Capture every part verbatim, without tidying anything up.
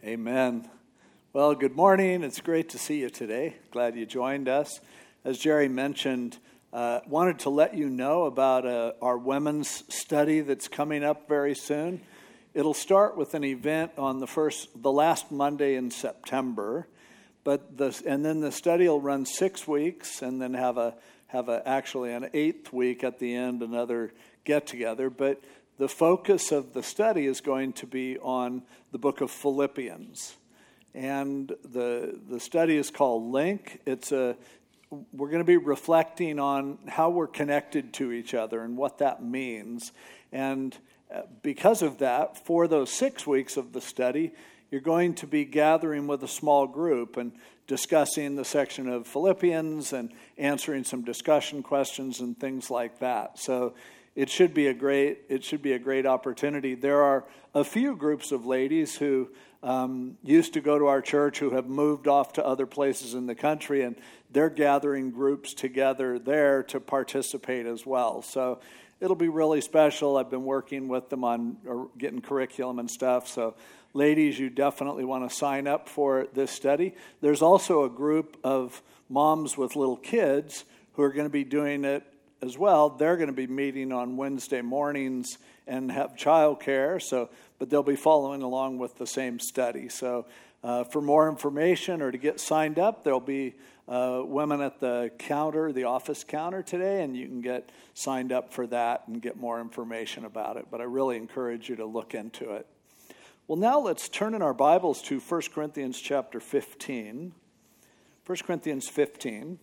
Amen. Well, good morning. It's great to see you today. Glad you joined us. As Jerry mentioned, uh, wanted to let you know about uh, our women's study that's coming up very soon. It'll start with an event on the first, the last Monday in September, but the and then the study will run six weeks, and then have a have a actually an eighth week at the end, another get together. But the focus of the study is going to be on the book of Philippians. And the the study is called Link. It's a we're going to be reflecting on how we're connected to each other and what that means. And because of that, for those six weeks of the study, you're going to be gathering with a small group and discussing the section of Philippians and answering some discussion questions and things like that. So It should be a great. It should be a great opportunity. There are a few groups of ladies who um, used to go to our church who have moved off to other places in the country, and they're gathering groups together there to participate as well. So it'll be really special. I've been working with them on getting curriculum and stuff. So, ladies, you definitely want to sign up for this study. There's also a group of moms with little kids who are going to be doing it as well. They're going to be meeting on Wednesday mornings and have childcare, so but they'll be following along with the same study. So uh, for more information or to get signed up, there'll be uh, women at the counter, the office counter today, and you can get signed up for that and get more information about it. But I really encourage you to look into it. Well, now let's turn in our Bibles to First Corinthians chapter fifteen. First Corinthians fifteen.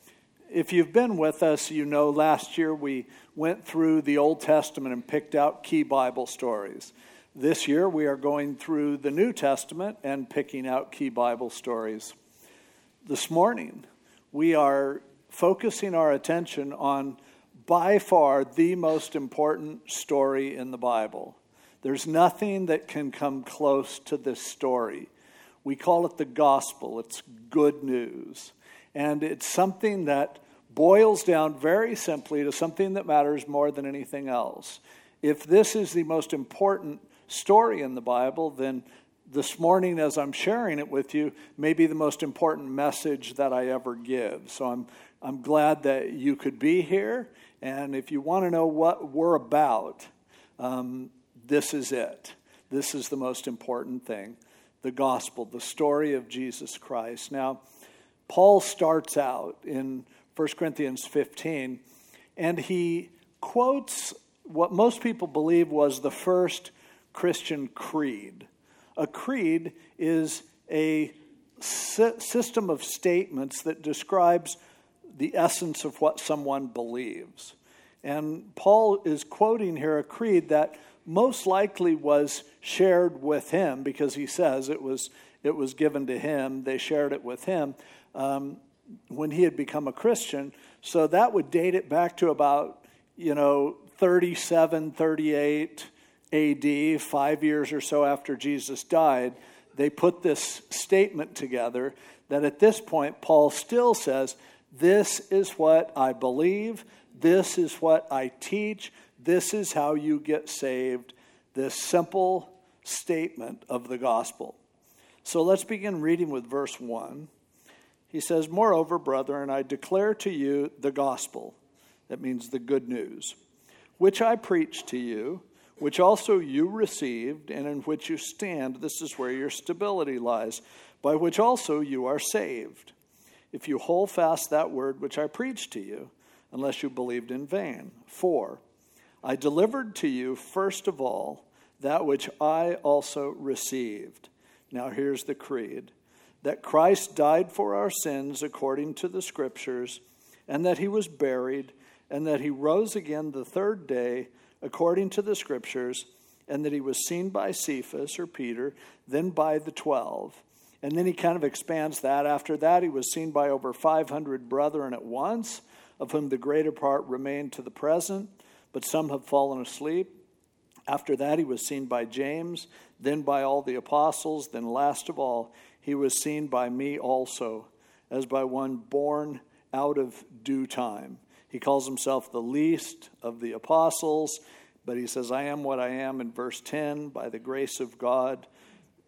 If you've been with us, you know last year we went through the Old Testament and picked out key Bible stories. This year we are going through the New Testament and picking out key Bible stories. This morning we are focusing our attention on by far the most important story in the Bible. There's nothing that can come close to this story. We call it the gospel. It's good news. And it's something that boils down very simply to something that matters more than anything else. If this is the most important story in the Bible, then this morning as I'm sharing it with you may be the most important message that I ever give. So I'm I'm glad that you could be here. And if you want to know what we're about, um, this is it. This is the most important thing. The gospel, the story of Jesus Christ. Now, Paul starts out in First Corinthians fifteen, and he quotes what most people believe was the first Christian creed. A creed is a sy- system of statements that describes the essence of what someone believes. And Paul is quoting here a creed that most likely was shared with him, because he says it was it was given to him. They shared it with him. Um, when he had become a Christian. So that would date it back to about, you know, thirty-seven, thirty-eight A D, five years or so after Jesus died. They put this statement together that at this point, Paul still says, this is what I believe, this is what I teach, this is how you get saved, this simple statement of the gospel. So let's begin reading with verse one. He says, moreover, brethren, I declare to you the gospel, that means the good news, which I preached to you, which also you received, and in which you stand. This is where your stability lies, by which also you are saved, if you hold fast that word which I preached to you, unless you believed in vain. For I delivered to you first of all that which I also received. Now here's the creed. That Christ died for our sins according to the Scriptures, and that he was buried, and that he rose again the third day according to the Scriptures, and that he was seen by Cephas, or Peter, then by the twelve. And then he kind of expands that. After that, he was seen by over five hundred brethren at once, of whom the greater part remain to the present, but some have fallen asleep. After that, he was seen by James, then by all the apostles, then last of all, he was seen by me also, as by one born out of due time. He calls himself the least of the apostles, but he says, I am what I am in verse ten, by the grace of God.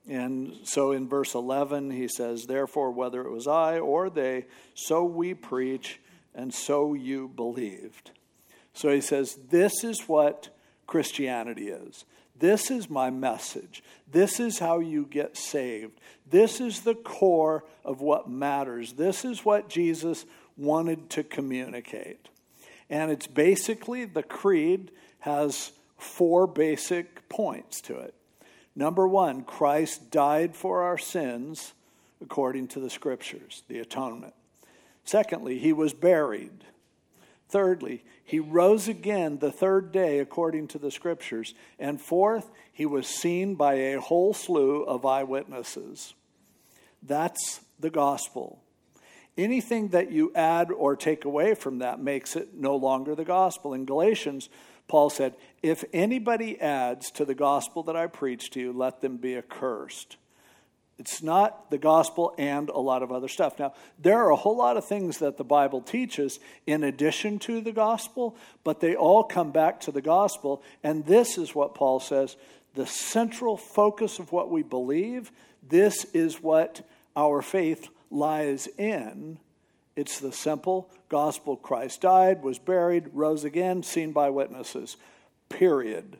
And so in verse eleven, he says, therefore, whether it was I or they, so we preach, and so you believed. So he says, this is what Christianity is. This is my message. This is how you get saved. This is the core of what matters. This is what Jesus wanted to communicate. And it's basically, the creed has four basic points to it. Number one, Christ died for our sins according to the Scriptures, the atonement. Secondly, he was buried. Thirdly, he rose again the third day according to the Scriptures. And fourth, he was seen by a whole slew of eyewitnesses. That's the gospel. Anything that you add or take away from that makes it no longer the gospel. In Galatians, Paul said, if anybody adds to the gospel that I preach to you, let them be accursed. It's not the gospel and a lot of other stuff. Now, there are a whole lot of things that the Bible teaches in addition to the gospel, but they all come back to the gospel. And this is what Paul says, the central focus of what we believe, this is what our faith lies in. It's the simple gospel. Christ died, was buried, rose again, seen by witnesses. Period.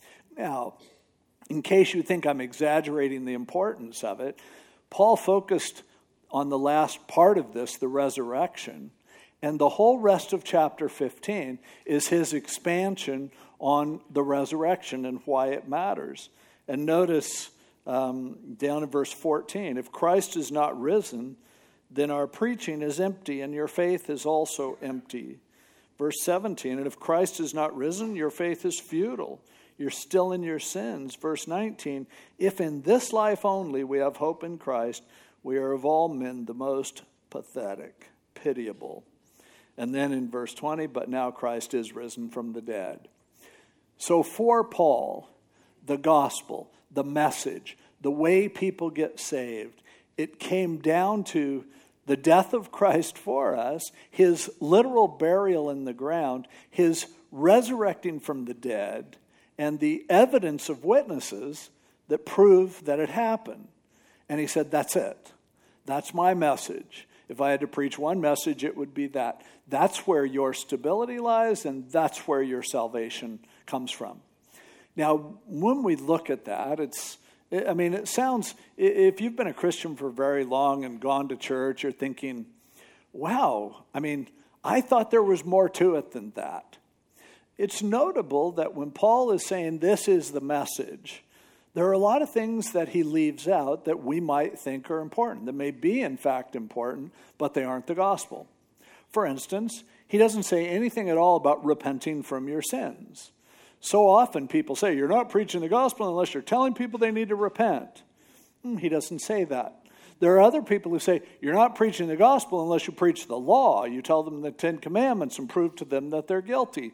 Now, in case you think I'm exaggerating the importance of it, Paul focused on the last part of this, the resurrection, and the whole rest of chapter fifteen is his expansion on the resurrection and why it matters. And notice um, down in verse fourteen, if Christ is not risen, then our preaching is empty and your faith is also empty. Verse seventeen, and if Christ is not risen, your faith is futile. You're still in your sins. Verse nineteen, if in this life only we have hope in Christ, we are of all men the most pathetic, pitiable. And then in verse twenty, but now Christ is risen from the dead. So for Paul, the gospel, the message, the way people get saved, it came down to the death of Christ for us, his literal burial in the ground, his resurrecting from the dead, and the evidence of witnesses that prove that it happened. And he said, that's it. That's my message. If I had to preach one message, it would be that. That's where your stability lies, and that's where your salvation comes from. Now, when we look at that, it's, I mean, it sounds, if you've been a Christian for very long and gone to church, you're thinking, wow, I mean, I thought there was more to it than that. It's notable that when Paul is saying this is the message, there are a lot of things that he leaves out that we might think are important, that may be in fact important, but they aren't the gospel. For instance, he doesn't say anything at all about repenting from your sins. So often people say, you're not preaching the gospel unless you're telling people they need to repent. He doesn't say that. There are other people who say, you're not preaching the gospel unless you preach the law. You tell them the Ten Commandments and prove to them that they're guilty.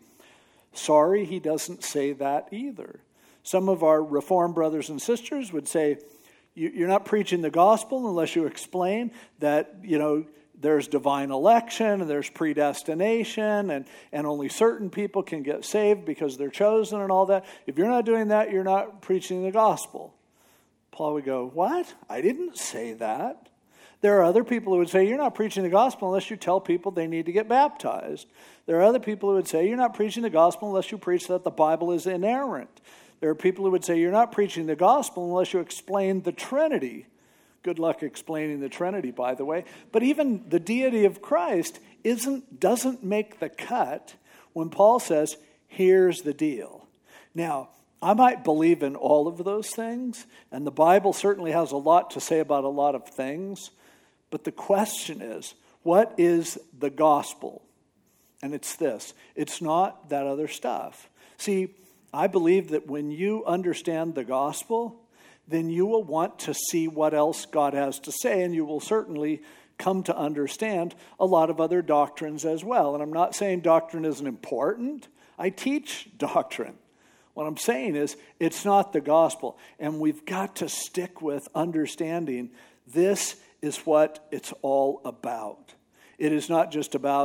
Sorry, he doesn't say that either. Some of our Reformed brothers and sisters would say, you're not preaching the gospel unless you explain that, you know, there's divine election and there's predestination and, and only certain people can get saved because they're chosen and all that. If you're not doing that, you're not preaching the gospel. Paul would go, what? I didn't say that. There are other people who would say, you're not preaching the gospel unless you tell people they need to get baptized. There are other people who would say, you're not preaching the gospel unless you preach that the Bible is inerrant. There are people who would say, you're not preaching the gospel unless you explain the Trinity. Good luck explaining the Trinity, by the way. But even the deity of Christ isn't doesn't make the cut when Paul says, here's the deal. Now, I might believe in all of those things, and the Bible certainly has a lot to say about a lot of things, but the question is, what is the gospel? And it's this. It's not that other stuff. See, I believe that when you understand the gospel, then you will want to see what else God has to say, and you will certainly come to understand a lot of other doctrines as well. And I'm not saying doctrine isn't important. I teach doctrine. What I'm saying is it's not the gospel, and we've got to stick with understanding this is what it's all about. It is not just about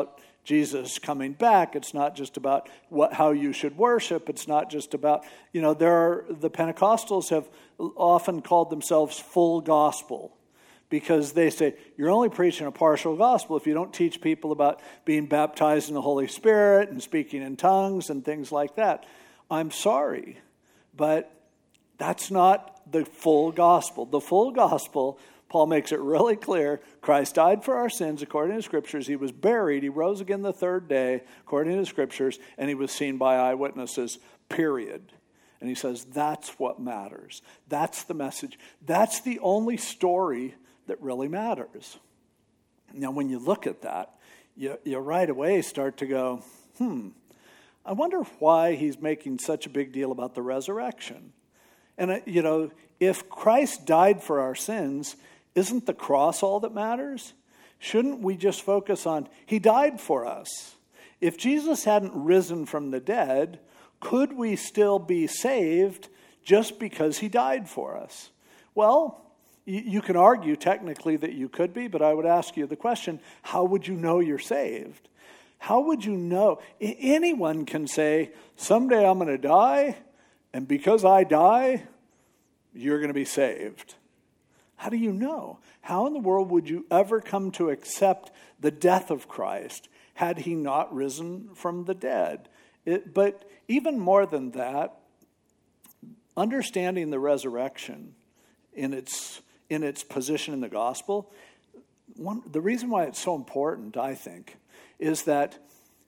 Jesus coming back. It's not just about what how you should worship. It's not just about, you know, there are, the Pentecostals have often called themselves full gospel because they say, you're only preaching a partial gospel if you don't teach people about being baptized in the Holy Spirit and speaking in tongues and things like that. I'm sorry, but that's not the full gospel. The full gospel, Paul makes it really clear, Christ died for our sins according to Scriptures. He was buried. He rose again the third day according to Scriptures, and he was seen by eyewitnesses, period. And he says that's what matters. That's the message. That's the only story that really matters. Now, when you look at that, you, you right away start to go, hmm, I wonder why he's making such a big deal about the resurrection. And, you know, if Christ died for our sins, isn't the cross all that matters? Shouldn't we just focus on, he died for us? If Jesus hadn't risen from the dead, could we still be saved just because he died for us? Well, you, you can argue technically that you could be, but I would ask you the question, how would you know you're saved? How would you know? Anyone can say, someday I'm going to die, and because I die, you're going to be saved. How do you know? How in the world would you ever come to accept the death of Christ had he not risen from the dead? It, but even more than that, understanding the resurrection in its in its position in the gospel, one, the reason why it's so important, I think, is that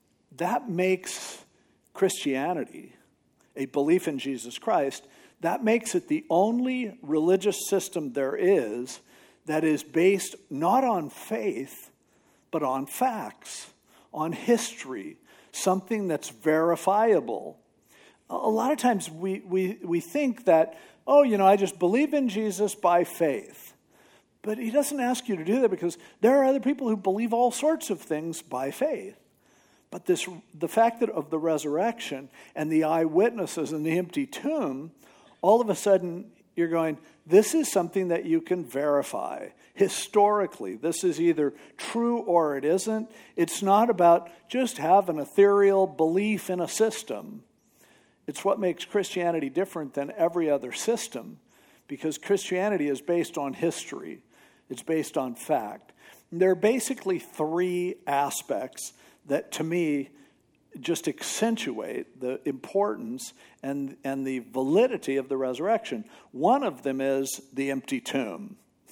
that makes Christianity, a belief in Jesus Christ, that makes it the only religious system there is that is based not on faith, but on facts, on history, something that's verifiable. A lot of times we, we, we think that, oh, you know, I just believe in Jesus by faith. But he doesn't ask you to do that because there are other people who believe all sorts of things by faith. But this, the fact that of the resurrection and the eyewitnesses and the empty tomb, all of a sudden you're going, this is something that you can verify historically. This is either true or it isn't. It's not about just have an ethereal belief in a system. It's what makes Christianity different than every other system, because Christianity is based on history. It's based on fact. And there are basically three aspects that, to me, just accentuate the importance and, and the validity of the resurrection. One of them is the empty tomb.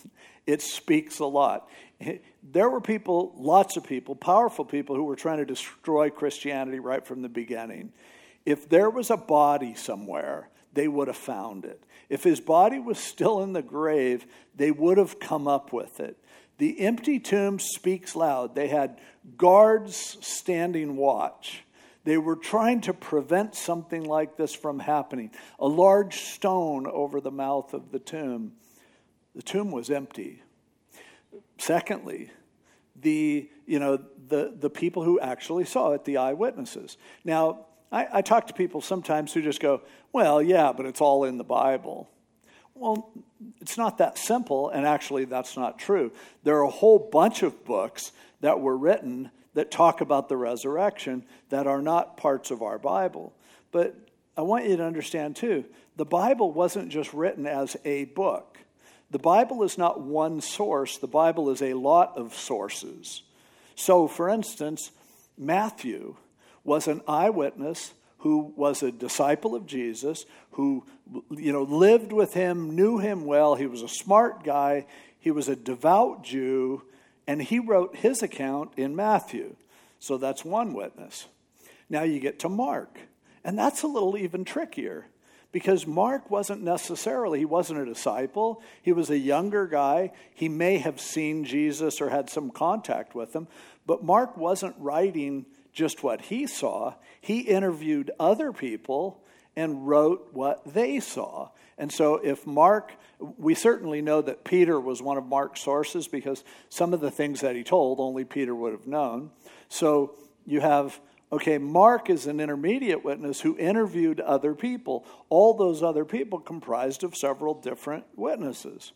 It speaks a lot. There were people, lots of people, powerful people who were trying to destroy Christianity right from the beginning. If there was a body somewhere, they would have found it. If his body was still in the grave, they would have come up with it. The empty tomb speaks loud. They had guards standing watch. They were trying to prevent something like this from happening. A large stone over the mouth of the tomb. The tomb was empty. Secondly, the you know the, the people who actually saw it, the eyewitnesses. Now, I, I talk to people sometimes who just go, well, yeah, but it's all in the Bible. Well, it's not that simple, and actually that's not true. There are a whole bunch of books that were written that talk about the resurrection that are not parts of our Bible. But I want you to understand, too, the Bible wasn't just written as a book. The Bible is not one source. The Bible is a lot of sources. So, for instance, Matthew was an eyewitness who was a disciple of Jesus, who, you know, lived with him, knew him well. He was a smart guy. He was a devout Jew, and he wrote his account in Matthew. So that's one witness. Now you get to Mark, and that's a little even trickier, because Mark wasn't necessarily, he wasn't a disciple. He was a younger guy. He may have seen Jesus or had some contact with him, but Mark wasn't writing just what he saw. He interviewed other people and wrote what they saw. And so if Mark, we certainly know that Peter was one of Mark's sources, because some of the things that he told, only Peter would have known. So you have, okay, Mark is an intermediate witness who interviewed other people. All those other people comprised of several different witnesses.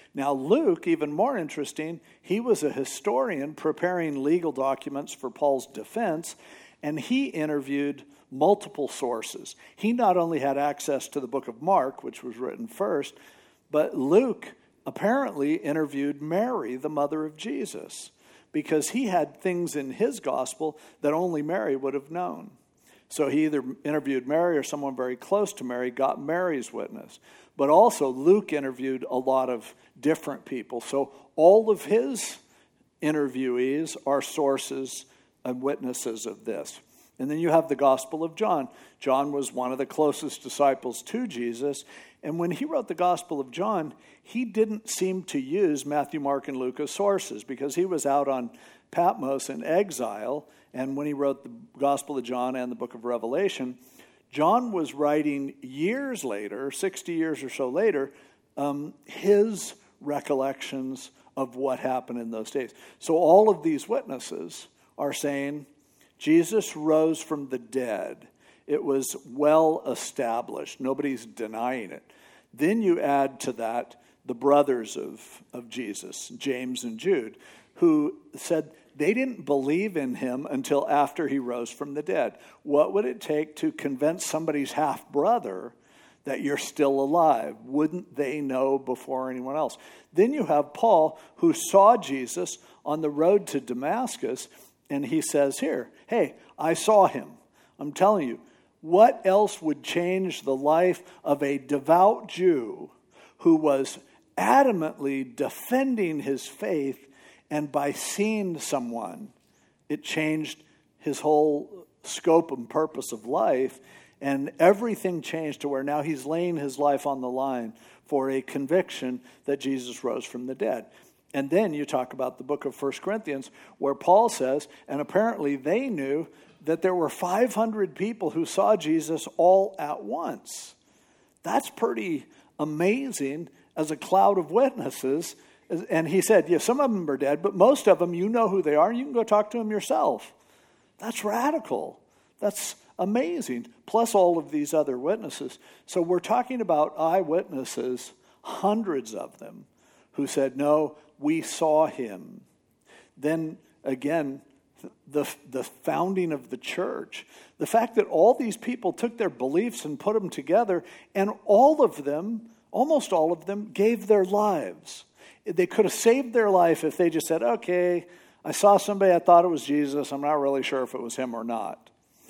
Now, Luke, even more interesting, he was a historian preparing legal documents for Paul's defense, and he interviewed multiple sources. He not only had access to the book of Mark, which was written first, but Luke apparently interviewed Mary, the mother of Jesus, because he had things in his gospel that only Mary would have known. So he either interviewed Mary or someone very close to Mary, got Mary's witness. But also Luke interviewed a lot of different people. So all of his interviewees are sources and witnesses of this. And then you have the Gospel of John. John was one of the closest disciples to Jesus. And when he wrote the Gospel of John, he didn't seem to use Matthew, Mark, and Luke as sources because he was out on Patmos in exile. And when he wrote the Gospel of John and the book of Revelation, John was writing years later, sixty years or so later, um, his recollections of what happened in those days. So all of these witnesses are saying Jesus rose from the dead. It was well established. Nobody's denying it. Then you add to that the brothers of, of Jesus, James and Jude, who said they didn't believe in him until after he rose from the dead. What would it take to convince somebody's half-brother that you're still alive? Wouldn't they know before anyone else? Then you have Paul, who saw Jesus on the road to Damascus, and he says here, hey, I saw him. I'm telling you, what else would change the life of a devout Jew who was adamantly defending his faith, and by seeing someone, it changed his whole scope and purpose of life, and everything changed to where now he's laying his life on the line for a conviction that Jesus rose from the dead. And then you talk about the book of First Corinthians, where Paul says, and apparently they knew that there were five hundred people who saw Jesus all at once. That's pretty amazing as a cloud of witnesses. And he said, yeah, some of them are dead, but most of them, you know who they are, and you can go talk to them yourself. That's radical. That's amazing. Plus all of these other witnesses. So we're talking about eyewitnesses, hundreds of them, who said, no, we saw him. Then again, the, the founding of the church. The fact that all these people took their beliefs and put them together, and all of them, almost all of them, gave their lives. They could have saved their life if they just said, okay, I saw somebody, I thought it was Jesus. I'm not really sure if it was him or not.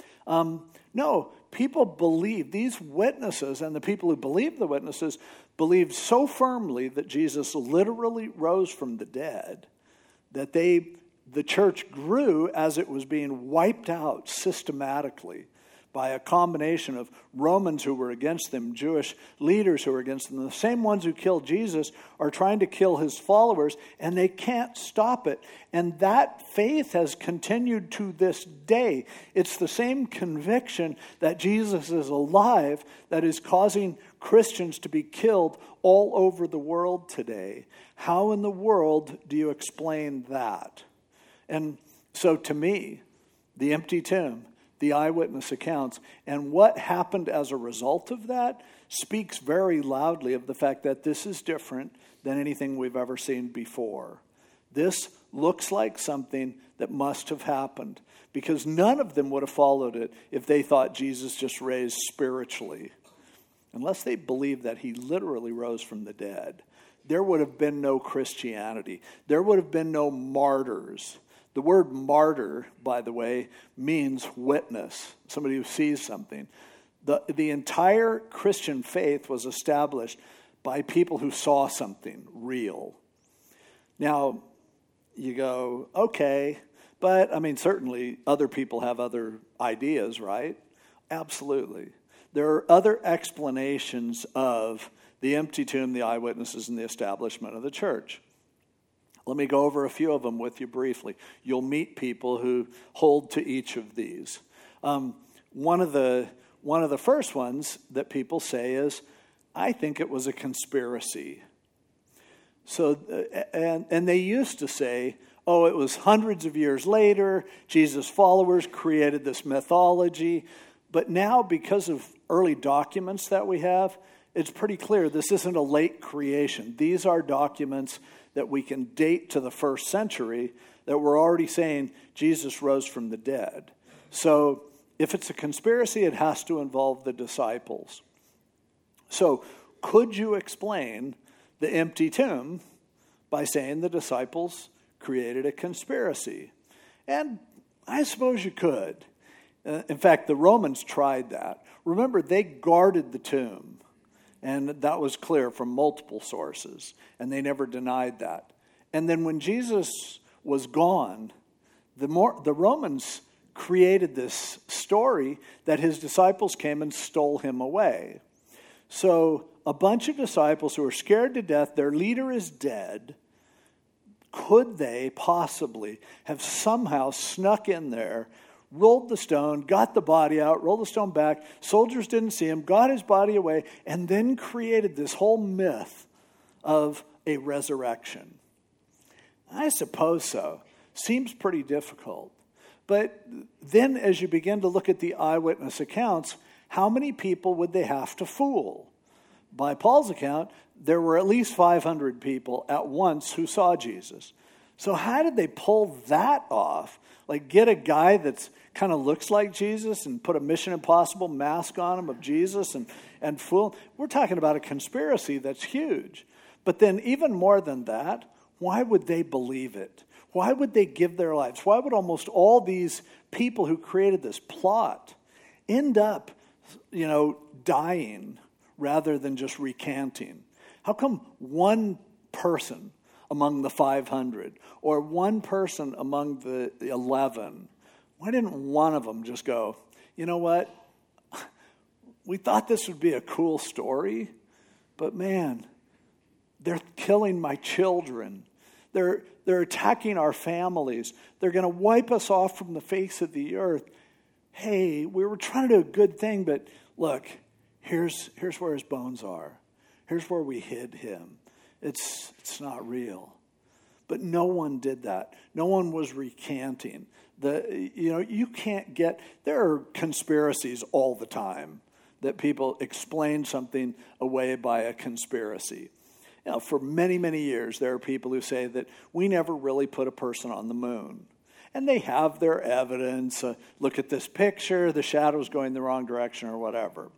Um, no, people believed, these witnesses and the people who believed the witnesses believed so firmly that Jesus literally rose from the dead that they, the church grew as it was being wiped out systematically by a combination of Romans who were against them, Jewish leaders who were against them. The same ones who killed Jesus are trying to kill his followers, and they can't stop it. And that faith has continued to this day. It's the same conviction that Jesus is alive that is causing Christians to be killed all over the world today. How in the world do you explain that? And so to me, the empty tomb, the eyewitness accounts, and what happened as a result of that speaks very loudly of the fact that this is different than anything we've ever seen before. This looks like something that must have happened, because none of them would have followed it if they thought Jesus just raised spiritually. Unless they believed that he literally rose from the dead, there would have been no Christianity. There would have been no martyrs. The word martyr, by the way, means witness, somebody who sees something. The, the entire Christian faith was established by people who saw something real. Now, you go, okay, but, I mean, certainly other people have other ideas, right? Absolutely. There are other explanations of the empty tomb, the eyewitnesses, and the establishment of the church. Let me go over a few of them with you briefly. You'll meet people who hold to each of these. Um, one of the one of the first ones that people say is, I think it was a conspiracy. So, uh, and and they used to say, oh, it was hundreds of years later, Jesus' followers created this mythology. But now, because of early documents that we have, it's pretty clear this isn't a late creation. These are documents that we can date to the first century that we're already saying Jesus rose from the dead. So if it's a conspiracy, it has to involve the disciples. So could you explain the empty tomb by saying the disciples created a conspiracy? And I suppose you could. Uh, in fact, the Romans tried that. Remember, they guarded the tomb, and that was clear from multiple sources, and they never denied that. And then when Jesus was gone, the more, the Romans created this story that his disciples came and stole him away. So a bunch of disciples who are scared to death, their leader is dead. Could they possibly have somehow snuck in there, rolled the stone, got the body out, rolled the stone back, soldiers didn't see him, got his body away, and then created this whole myth of a resurrection? I suppose so. Seems pretty difficult. But then as you begin to look at the eyewitness accounts, how many people would they have to fool? By Paul's account, there were at least five hundred people at once who saw Jesus. So how did they pull that off? Like get a guy that's kind of looks like Jesus and put a Mission Impossible mask on him of Jesus and, and fool him? We're talking about a conspiracy that's huge. But then even more than that, why would they believe it? Why would they give their lives? Why would almost all these people who created this plot end up, you know, dying rather than just recanting? How come one person among the five hundred or one person among the eleven, why didn't one of them just go, you know what? We thought this would be a cool story, but man, they're killing my children. They're, they're attacking our families. They're going to wipe us off from the face of the earth. Hey, we were trying to do a good thing, but look, here's, here's where his bones are. Here's where we hid him. It's, it's not real. But no one did that. No one was recanting. The, you know, you can't get, there are conspiracies all the time that people explain something away by a conspiracy. You know, for many, many years, there are people who say that we never really put a person on the moon. And they have their evidence. Uh, look at this picture, the shadow's going the wrong direction or whatever.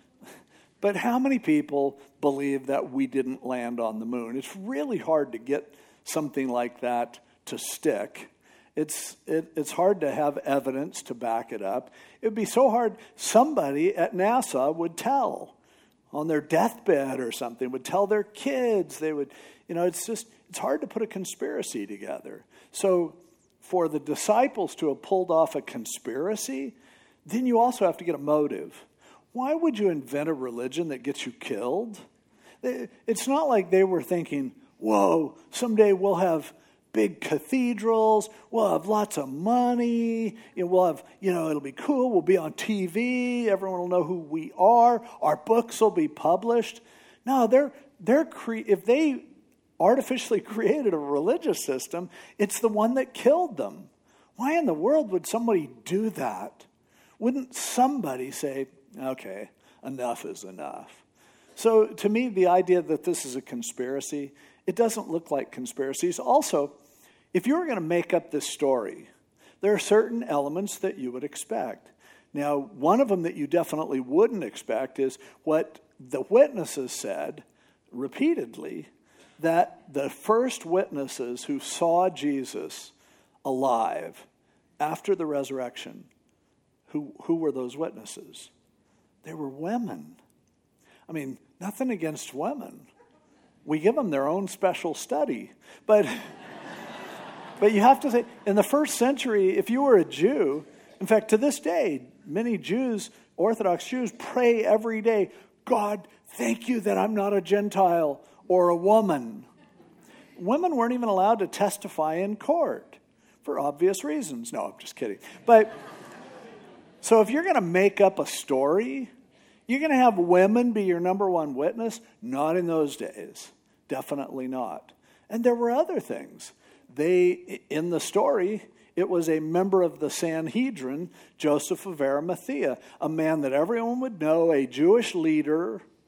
But how many people believe that we didn't land on the moon? It's really hard to get something like that to stick. It's it, it's hard to have evidence to back it up. It would be so hard. Somebody at NASA would tell on their deathbed or something, would tell their kids. They would, you know, it's just, it's hard to put a conspiracy together. So for the disciples to have pulled off a conspiracy, then you also have to get a motive. Why would you invent a religion that gets you killed? It's not like they were thinking, whoa, someday we'll have big cathedrals, we'll have lots of money, you know, we'll have, you know, it'll be cool, we'll be on T V, everyone will know who we are, our books will be published. No, they're, they're cre- if they artificially created a religious system, it's the one that killed them. Why in the world would somebody do that? Wouldn't somebody say, okay, enough is enough? So to me, the idea that this is a conspiracy, it doesn't look like conspiracies. Also, if you were going to make up this story, there are certain elements that you would expect. Now, one of them that you definitely wouldn't expect is what the witnesses said repeatedly, that the first witnesses who saw Jesus alive after the resurrection, who, who were those witnesses? They were women. I mean, nothing against women. We give them their own special study. But, but you have to say, in the first century, if you were a Jew, in fact, to this day, many Jews, Orthodox Jews, pray every day, God, thank you that I'm not a Gentile or a woman. Women weren't even allowed to testify in court for obvious reasons. No, I'm just kidding. But so if you're going to make up a story, you're going to have women be your number one witness? Not in those days. Definitely not. And there were other things. They, in the story, it was a member of the Sanhedrin, Joseph of Arimathea, a man that everyone would know, a Jewish leader,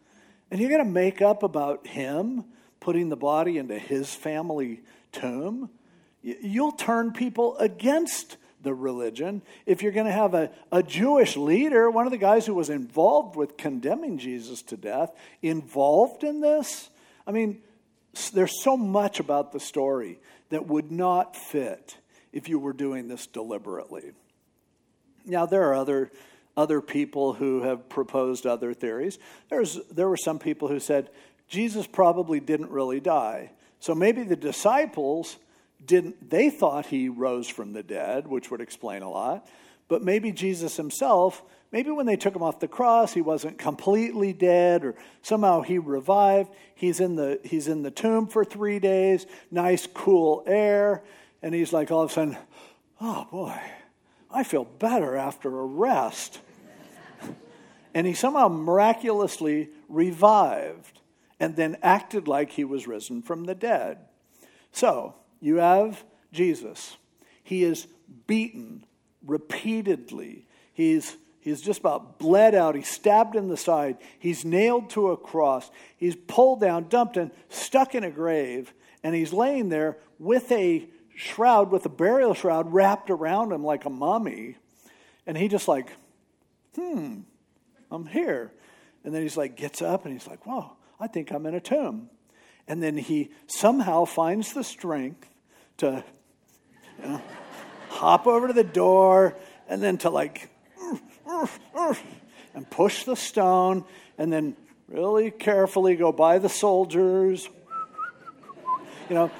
And you're going to make up about him putting the body into his family tomb? You'll turn people against the religion. If you're going to have a, a Jewish leader, one of the guys who was involved with condemning Jesus to death, involved in this, I mean, there's so much about the story that would not fit if you were doing this deliberately. Now, there are other other people who have proposed other theories. There's there were some people who said Jesus probably didn't really die. So maybe the disciples didn't, they thought he rose from the dead, which would explain a lot. But maybe Jesus himself, maybe when they took him off the cross, he wasn't completely dead, or somehow he revived. He's in the he's in the tomb for three days, nice cool air, and he's like all of a sudden, oh boy, I feel better after a rest. And he somehow miraculously revived and then acted like he was risen from the dead. So, you have Jesus. He is beaten repeatedly. He's, he's just about bled out. He's stabbed in the side. He's nailed to a cross. He's pulled down, dumped in, stuck in a grave. And he's laying there with a shroud, with a burial shroud wrapped around him like a mummy. And he just like, hmm, I'm here. And then he's like, gets up and he's like, whoa, I think I'm in a tomb. And then he somehow finds the strength to, you know, hop over to the door and then to like, and push the stone and then really carefully go by the soldiers, you know.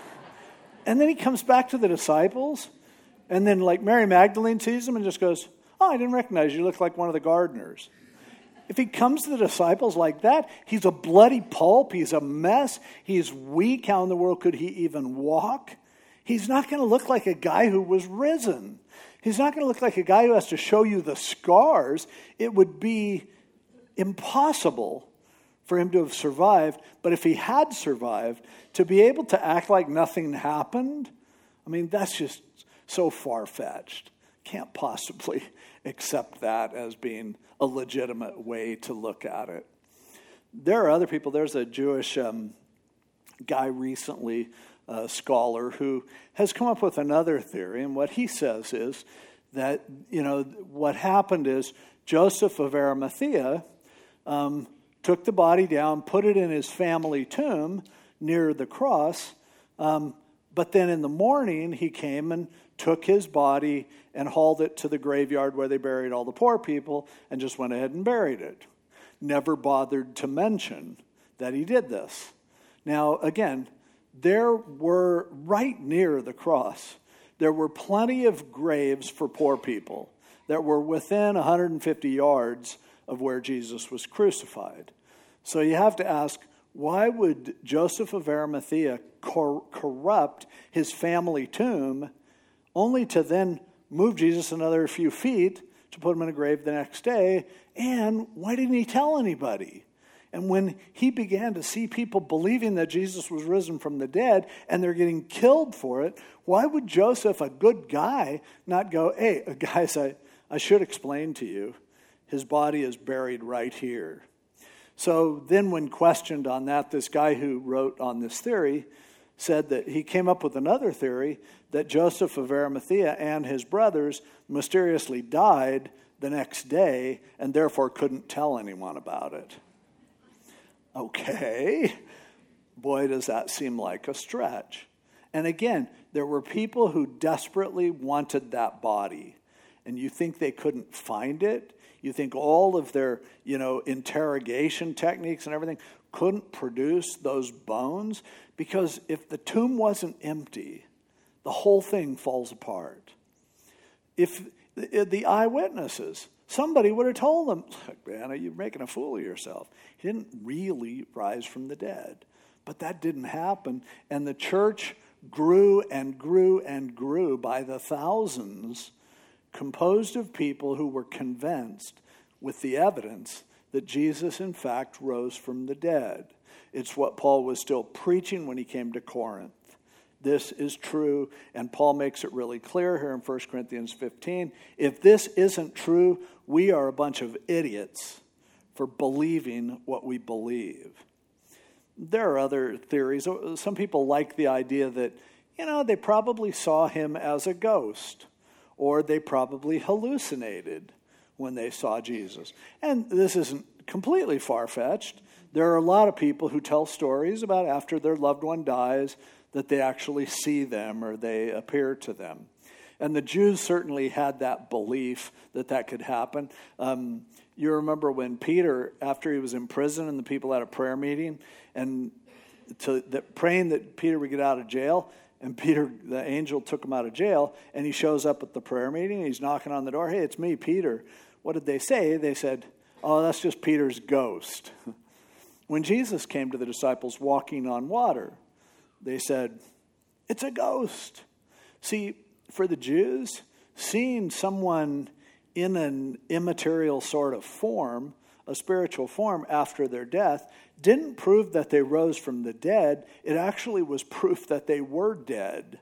And then he comes back to the disciples and then like Mary Magdalene sees him and just goes, oh, I didn't recognize you. You look like one of the gardeners. If he comes to the disciples like that, he's a bloody pulp. He's a mess. He's weak. How in the world could he even walk? He's not going to look like a guy who was risen. He's not going to look like a guy who has to show you the scars. It would be impossible for him to have survived. But if he had survived, to be able to act like nothing happened, I mean, that's just so far-fetched. Can't possibly accept that as being a legitimate way to look at it. There are other people. There's a Jewish um, guy recently, a scholar, who has come up with another theory. And what he says is that, you know, what happened is Joseph of Arimathea um, took the body down, put it in his family tomb near the cross, um, but then in the morning he came and took his body and hauled it to the graveyard where they buried all the poor people and just went ahead and buried it. Never bothered to mention that he did this. Now, again, there were, right near the cross, there were plenty of graves for poor people that were within one hundred fifty yards of where Jesus was crucified. So you have to ask, why would Joseph of Arimathea cor- corrupt his family tomb only to then move Jesus another few feet to put him in a grave the next day? And why didn't he tell anybody? And when he began to see people believing that Jesus was risen from the dead and they're getting killed for it, why would Joseph, a good guy, not go, hey, guys, I, I should explain to you, his body is buried right here. So then when questioned on that, this guy who wrote on this theory said that he came up with another theory that Joseph of Arimathea and his brothers mysteriously died the next day and therefore couldn't tell anyone about it. Okay, boy, does that seem like a stretch. And again, there were people who desperately wanted that body. And you think they couldn't find it? You think all of their, you know, interrogation techniques and everything couldn't produce those bones? Because if the tomb wasn't empty, the whole thing falls apart. If the, the eyewitnesses, somebody would have told them, look, man, you're making a fool of yourself. He didn't really rise from the dead. But that didn't happen. And the church grew and grew and grew by the thousands, composed of people who were convinced with the evidence that Jesus, in fact, rose from the dead. It's what Paul was still preaching when he came to Corinth. This is true, and Paul makes it really clear here in First Corinthians fifteen. If this isn't true, we are a bunch of idiots for believing what we believe. There are other theories. Some people like the idea that, you know, they probably saw him as a ghost, or they probably hallucinated when they saw Jesus. And this isn't completely far-fetched. There are a lot of people who tell stories about after their loved one dies that they actually see them or they appear to them. And the Jews certainly had that belief that that could happen. Um, you remember when Peter, after he was in prison and the people had a prayer meeting, and to, that, praying that Peter would get out of jail, and Peter, the angel, took him out of jail, and he shows up at the prayer meeting, and he's knocking on the door. Hey, it's me, Peter. What did they say? They said, oh, that's just Peter's ghost. When Jesus came to the disciples walking on water, they said, it's a ghost. See, for the Jews, seeing someone in an immaterial sort of form, a spiritual form after their death, didn't prove that they rose from the dead. It actually was proof that they were dead.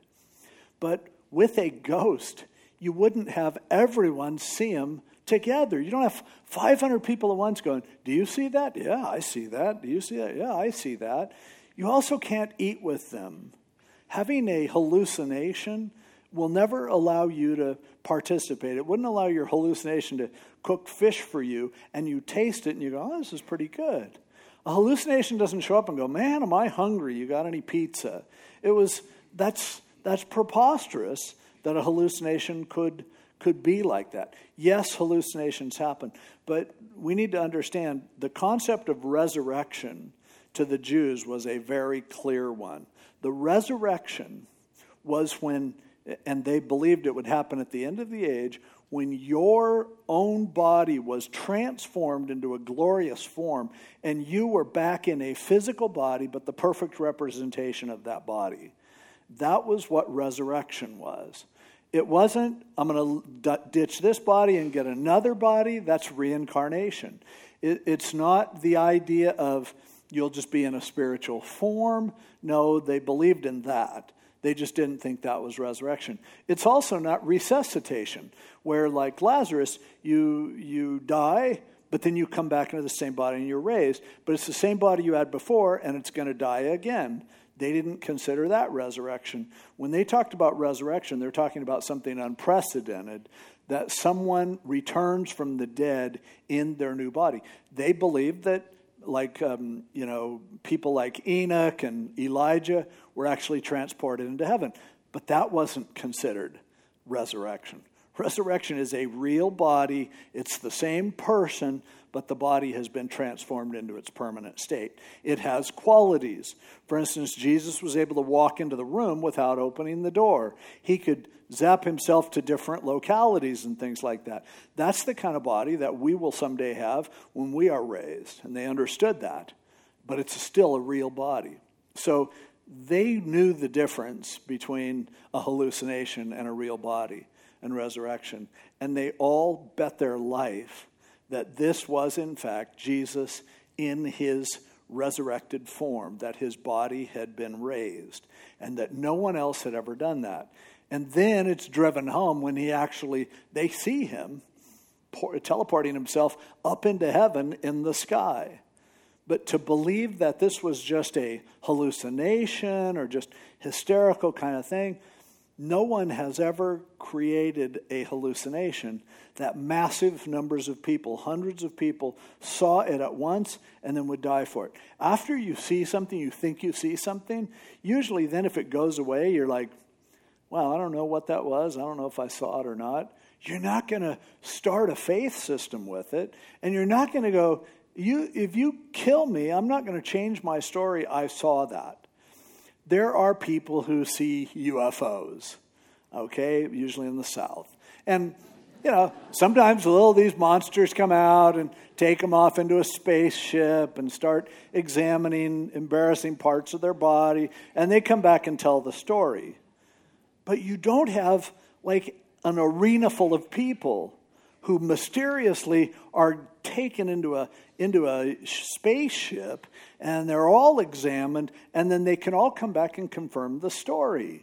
But with a ghost, you wouldn't have everyone see him together. You don't have five hundred people at once going, do you see that? Yeah, I see that. Do you see that? Yeah, I see that. You also can't eat with them. Having a hallucination will never allow you to participate. It wouldn't allow your hallucination to cook fish for you, and you taste it and you go, oh, this is pretty good. A hallucination doesn't show up and go, man, am I hungry? You got any pizza? It was, that's that's preposterous that a hallucination could could be like that. Yes, hallucinations happen, but we need to understand the concept of resurrection to the Jews was a very clear one. The resurrection was when, and they believed it would happen at the end of the age, when your own body was transformed into a glorious form and you were back in a physical body, but the perfect representation of that body. That was what resurrection was. It wasn't, I'm going to ditch this body and get another body. That's reincarnation. It, it's not the idea of you'll just be in a spiritual form. No, they believed in that. They just didn't think that was resurrection. It's also not resuscitation, where like Lazarus, you you die, but then you come back into the same body and you're raised. But it's the same body you had before, and it's going to die again. They didn't consider that resurrection. When they talked about resurrection, they're talking about something unprecedented, that someone returns from the dead in their new body. They believed that, like, um, you know, people like Enoch and Elijah were actually transported into heaven. But that wasn't considered resurrection. Resurrection is a real body. It's the same person, but the body has been transformed into its permanent state. It has qualities. For instance, Jesus was able to walk into the room without opening the door. He could zap himself to different localities and things like that. That's the kind of body that we will someday have when we are raised. And they understood that. But it's still a real body. So they knew the difference between a hallucination and a real body and resurrection. And they all bet their life that this was, in fact, Jesus in his resurrected form, that his body had been raised, and that no one else had ever done that. And then it's driven home when he actually, they see him teleporting himself up into heaven in the sky. But to believe that this was just a hallucination or just hysterical kind of thing, no one has ever created a hallucination that massive numbers of people, hundreds of people, saw it at once and then would die for it. After you see something, you think you see something, usually then if it goes away, you're like, well, I don't know what that was. I don't know if I saw it or not. You're not going to start a faith system with it, and you're not going to go, you, if you kill me, I'm not going to change my story. I saw that. There are people who see U F Os, okay, usually in the South. And, you know, sometimes little these monsters come out and take them off into a spaceship and start examining embarrassing parts of their body, and they come back and tell the story. But you don't have, like, an arena full of people who mysteriously are taken into a into a spaceship, and they're all examined, and then they can all come back and confirm the story.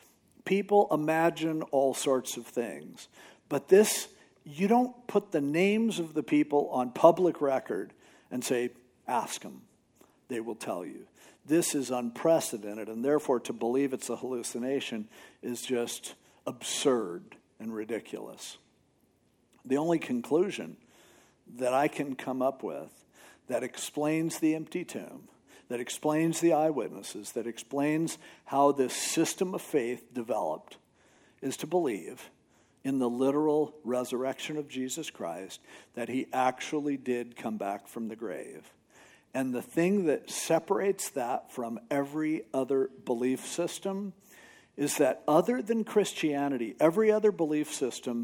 People imagine all sorts of things. But this, you don't put the names of the people on public record and say, ask them. They will tell you. This is unprecedented, and therefore to believe it's a hallucination is just absurd and ridiculous. The only conclusion that I can come up with that explains the empty tomb, that explains the eyewitnesses, that explains how this system of faith developed, is to believe in the literal resurrection of Jesus Christ, that he actually did come back from the grave. And the thing that separates that from every other belief system is that other than Christianity, every other belief system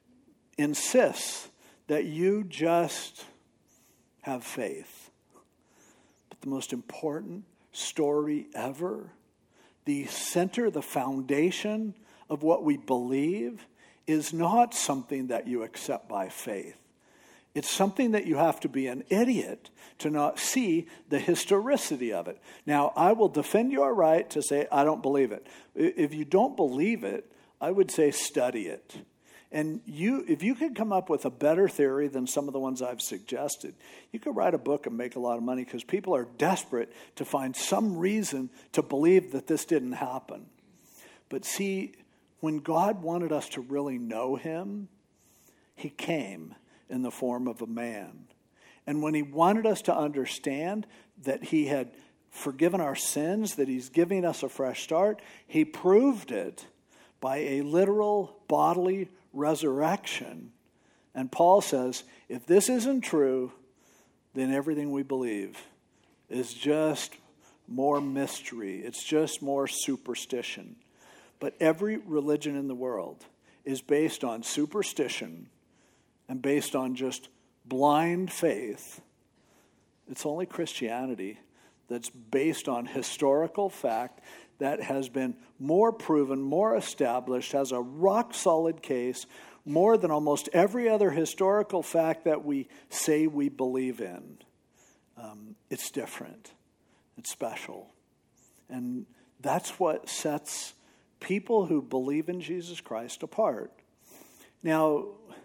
insists that you just have faith. But the most important story ever, the center, the foundation of what we believe, is not something that you accept by faith. It's something that you have to be an idiot to not see the historicity of it. Now, I will defend your right to say, I don't believe it. If you don't believe it, I would say study it. And you, if you could come up with a better theory than some of the ones I've suggested, you could write a book and make a lot of money, because people are desperate to find some reason to believe that this didn't happen. But see, when God wanted us to really know him, he came in the form of a man. And when he wanted us to understand that he had forgiven our sins, that he's giving us a fresh start, he proved it by a literal bodily resurrection. And Paul says, if this isn't true, then everything we believe is just more mystery. It's just more superstition. But every religion in the world is based on superstition and based on just blind faith. It's only Christianity that's based on historical fact that has been more proven, more established, has a rock-solid case, more than almost every other historical fact that we say we believe in. Um, it's different. It's special. And that's what sets people who believe in Jesus Christ apart. Now,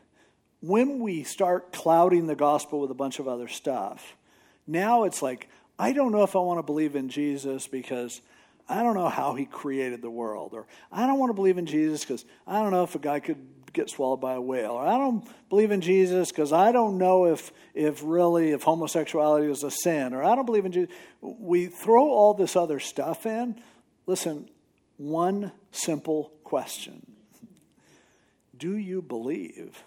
when we start clouding the gospel with a bunch of other stuff, now it's like, I don't know if I want to believe in Jesus because I don't know how he created the world. Or I don't want to believe in Jesus because I don't know if a guy could get swallowed by a whale. Or I don't believe in Jesus because I don't know if if really, if homosexuality is a sin. Or I don't believe in Jesus. We throw all this other stuff in. Listen, one simple question. Do you believe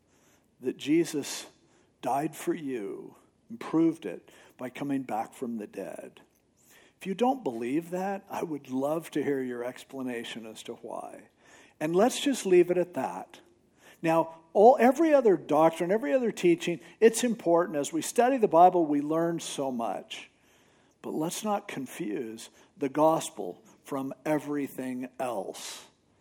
that Jesus died for you and proved it by coming back from the dead? If you don't believe that, I would love to hear your explanation as to why. And let's just leave it at that. Now, all every other doctrine, every other teaching, it's important. As we study the Bible, we learn so much. But let's not confuse the gospel from everything else.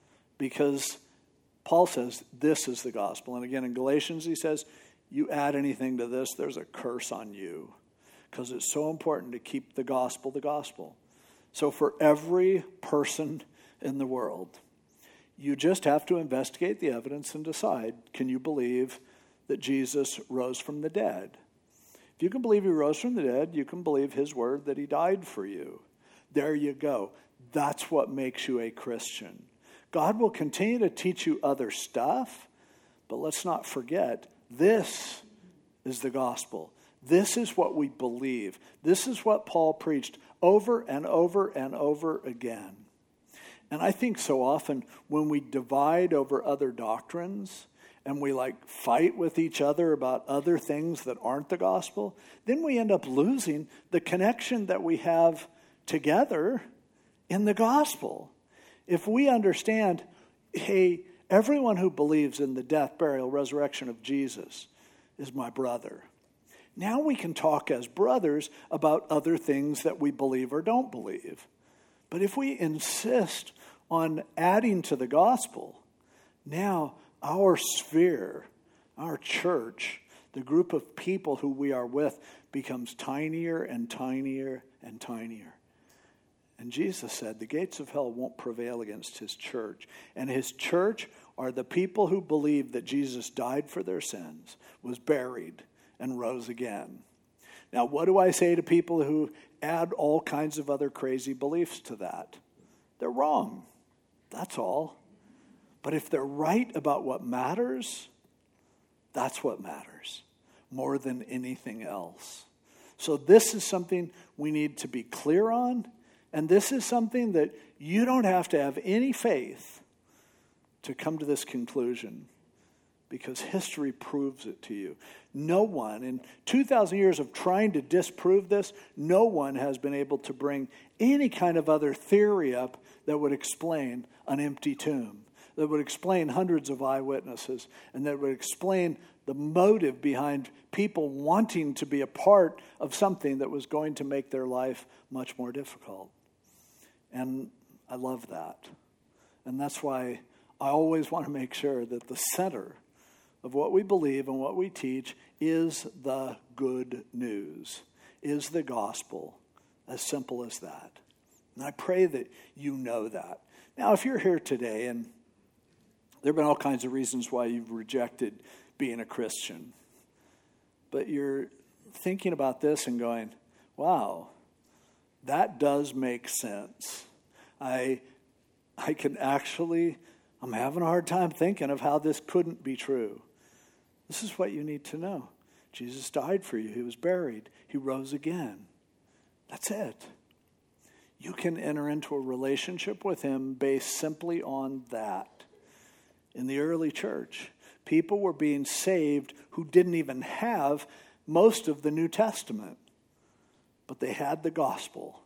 Because Paul says this is the gospel. And again, in Galatians, he says, you add anything to this, there's a curse on you. Because it's so important to keep the gospel the gospel. So for every person in the world, you just have to investigate the evidence and decide, can you believe that Jesus rose from the dead? If you can believe he rose from the dead, you can believe his word that he died for you. There you go. That's what makes you a Christian. God will continue to teach you other stuff, but let's not forget, this is the gospel. This is what we believe. This is what Paul preached over and over and over again. And I think so often when we divide over other doctrines and we like fight with each other about other things that aren't the gospel, then we end up losing the connection that we have together in the gospel. If we understand, hey, everyone who believes in the death, burial, resurrection of Jesus is my brother. Now we can talk as brothers about other things that we believe or don't believe. But if we insist on adding to the gospel, now our sphere, our church, the group of people who we are with becomes tinier and tinier and tinier. And Jesus said the gates of hell won't prevail against his church. And his church are the people who believe that Jesus died for their sins, was buried, and rose again. Now, what do I say to people who add all kinds of other crazy beliefs to that? They're wrong. That's all. But if they're right about what matters, that's what matters more than anything else. So this is something we need to be clear on, and this is something that you don't have to have any faith to come to this conclusion, because history proves it to you. No one, in two thousand years of trying to disprove this, no one has been able to bring any kind of other theory up that would explain an empty tomb, that would explain hundreds of eyewitnesses, and that would explain the motive behind people wanting to be a part of something that was going to make their life much more difficult. And I love that. And that's why I always want to make sure that the center of what we believe and what we teach is the good news, is the gospel, as simple as that. And I pray that you know that. Now, if you're here today, and there have been all kinds of reasons why you've rejected being a Christian, but you're thinking about this and going, wow, that does make sense. I, I can actually, I'm having a hard time thinking of how this couldn't be true. This is what you need to know. Jesus died for you. He was buried. He rose again. That's it. You can enter into a relationship with him based simply on that. In the early church, people were being saved who didn't even have most of the New Testament, but they had the gospel.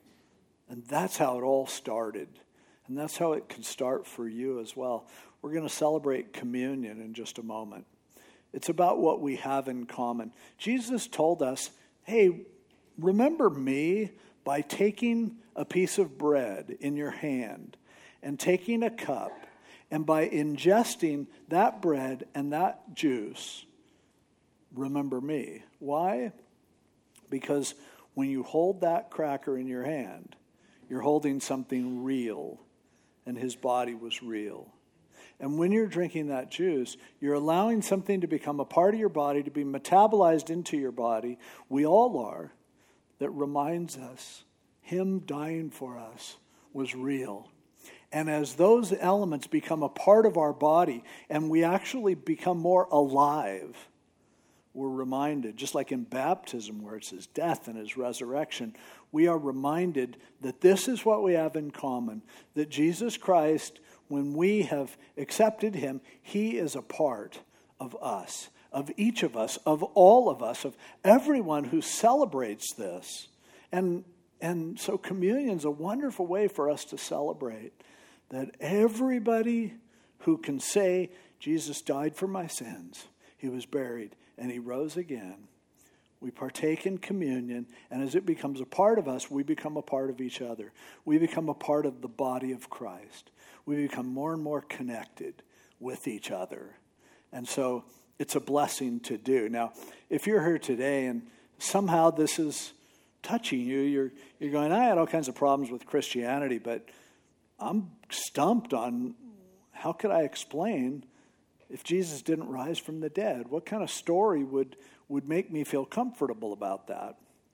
And that's how it all started. And that's how it can start for you as well. We're going to celebrate communion in just a moment. It's about what we have in common. Jesus told us, hey, remember me by taking a piece of bread in your hand and taking a cup, and by ingesting that bread and that juice, remember me. Why? Because when you hold that cracker in your hand, you're holding something real, and his body was real. And when you're drinking that juice, you're allowing something to become a part of your body, to be metabolized into your body. We all are. That reminds us him dying for us was real. And as those elements become a part of our body and we actually become more alive, we're reminded, just like in baptism where it's his death and his resurrection, we are reminded that this is what we have in common, that Jesus Christ, when we have accepted him, he is a part of us, of each of us, of all of us, of everyone who celebrates this. And, and so communion's a wonderful way for us to celebrate that everybody who can say, Jesus died for my sins, he was buried, and he rose again. We partake in communion, and as it becomes a part of us, we become a part of each other. We become a part of the body of Christ. We become more and more connected with each other. And so it's a blessing to do. Now, if you're here today and somehow this is touching you, you're, you're going, I had all kinds of problems with Christianity, but I'm stumped on how could I explain if Jesus didn't rise from the dead? What kind of story would, would make me feel comfortable about that?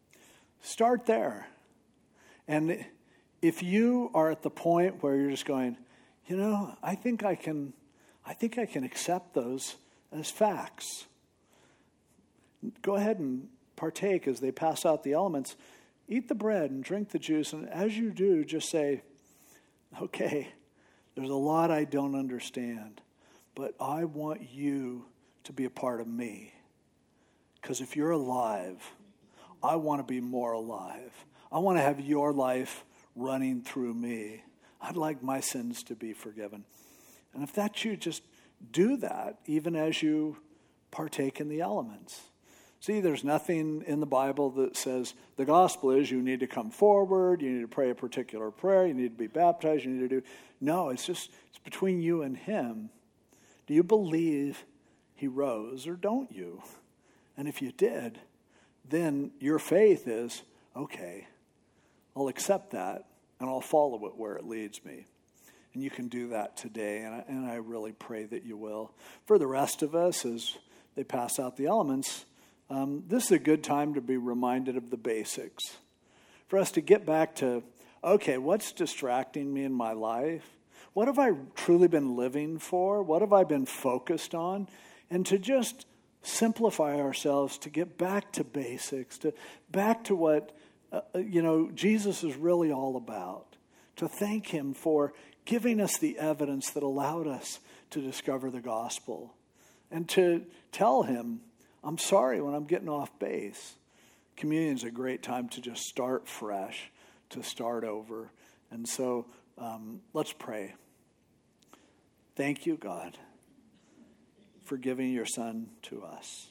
Start there. And if you are at the point where you're just going, you know, I think I can, I think I can accept those as facts. Go ahead and partake as they pass out the elements. Eat the bread and drink the juice. And as you do, just say, okay, there's a lot I don't understand, but I want you to be a part of me. Because if you're alive, I want to be more alive. I want to have your life running through me. I'd like my sins to be forgiven. And if that's you, just do that even as you partake in the elements. See, there's nothing in the Bible that says the gospel is you need to come forward, you need to pray a particular prayer, you need to be baptized, you need to do... No, it's just, it's between you and him. Do you believe he rose or don't you? And if you did, then your faith is, okay, I'll accept that and I'll follow it where it leads me. And you can do that today, and I, and I really pray that you will. For the rest of us, as they pass out the elements, um, this is a good time to be reminded of the basics. For us to get back to, okay, what's distracting me in my life? What have I truly been living for? What have I been focused on? And to just simplify ourselves, to get back to basics, to back to what, uh, you know, Jesus is really all about. To thank him for giving us the evidence that allowed us to discover the gospel. And to tell him, I'm sorry when I'm getting off base. Communion is a great time to just start fresh, to start over. And so um, let's pray. Thank you, God, for giving your son to us.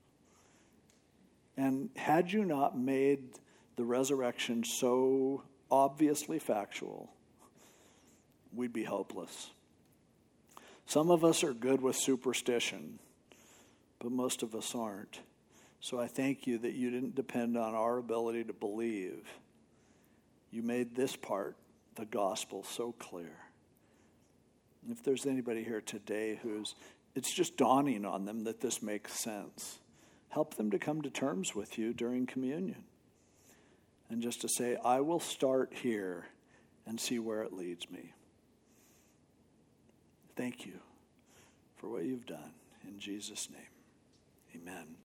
And had you not made the resurrection so obviously factual, we'd be hopeless. Some of us are good with superstition, but most of us aren't. So I thank you that you didn't depend on our ability to believe. You made this part, the gospel, so clear. If there's anybody here today who's, it's just dawning on them that this makes sense, help them to come to terms with you during communion. And just to say, I will start here and see where it leads me. Thank you for what you've done. In Jesus' name, amen.